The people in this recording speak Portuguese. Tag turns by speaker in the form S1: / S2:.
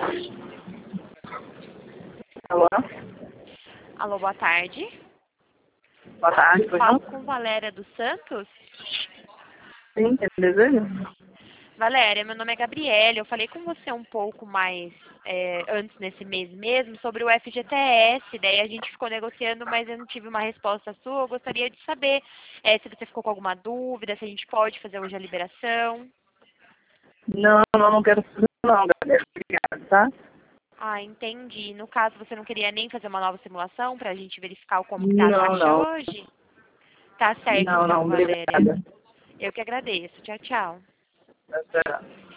S1: Alô?
S2: Alô, boa tarde.
S1: Boa tarde, pois
S2: Falo
S1: não?
S2: com Valéria dos Santos.
S1: Sim, tem desejo?
S2: Valéria, meu nome é Gabriela. Eu falei com você um pouco mais antes nesse mês mesmo sobre o FGTS. Daí a gente ficou negociando, mas eu não tive uma resposta sua. Eu gostaria de saber se você ficou com alguma dúvida, se a gente pode fazer hoje a liberação.
S1: Não quero fazer não, Gabriela. Obrigado, tá?
S2: Ah, entendi. No caso, você não queria nem fazer uma nova simulação para a gente verificar como que tá a
S1: Não,
S2: taxa
S1: não.
S2: hoje? Tá certo então, Valéria.
S1: Obrigada.
S2: Eu que agradeço. Tchau, tchau.
S1: Tchau.